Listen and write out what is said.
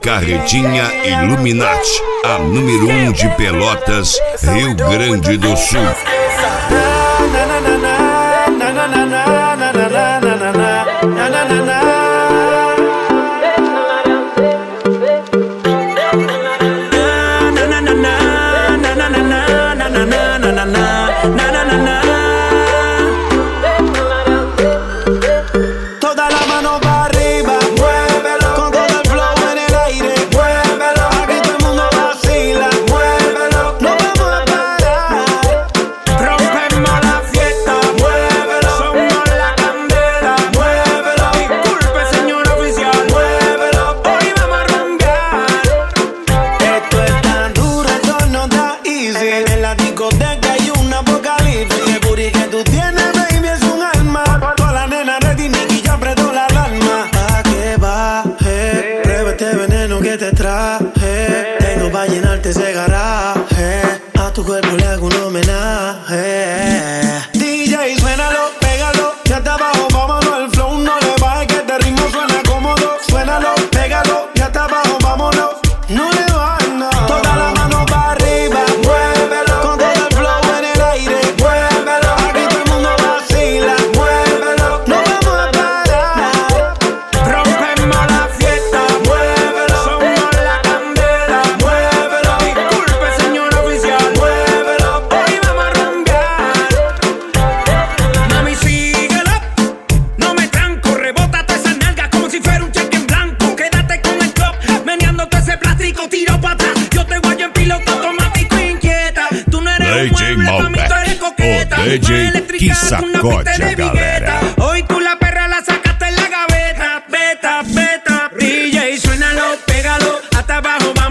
Carretinha Illuminati, a número 1 de Pelotas, Rio Grande do Sul. Tengo pa' llenarte ese garaje. A tu cuerpo le hago un homenaje. DJ, suénalo, pégalo, ya está abajo, vámonos. El flow no le baje, que este ritmo suena cómodo. Suénalo, pégalo, ya está abajo, vámonos. No le bajes, no. Toda la mano para arriba, muévelo. Con todo el flow en el aire, muévelo. Aquí todo el mundo vacila, muévelo. No vamos a parar. Rompemos la fiesta, muévelo. Somos la candela, muévelo. Disculpe, señor oficial, muévelo. Hoy vamos a rumbear. Mami, síguelo. No me tranco, rebótate esas nalgas como si fuera un cheque en blanco. Quédate con el club, meneándote ese plástico, tiro para atrás. Yo te guayo en piloto automático inquieta. Tú no eres un mueble, pa' mí tú eres coqueta. O DJ que sacode a galera. Hoy tú la perra la sacaste en la gaveta. Beta, beta, DJ, suénalo, pégalo, hasta abajo, vamos.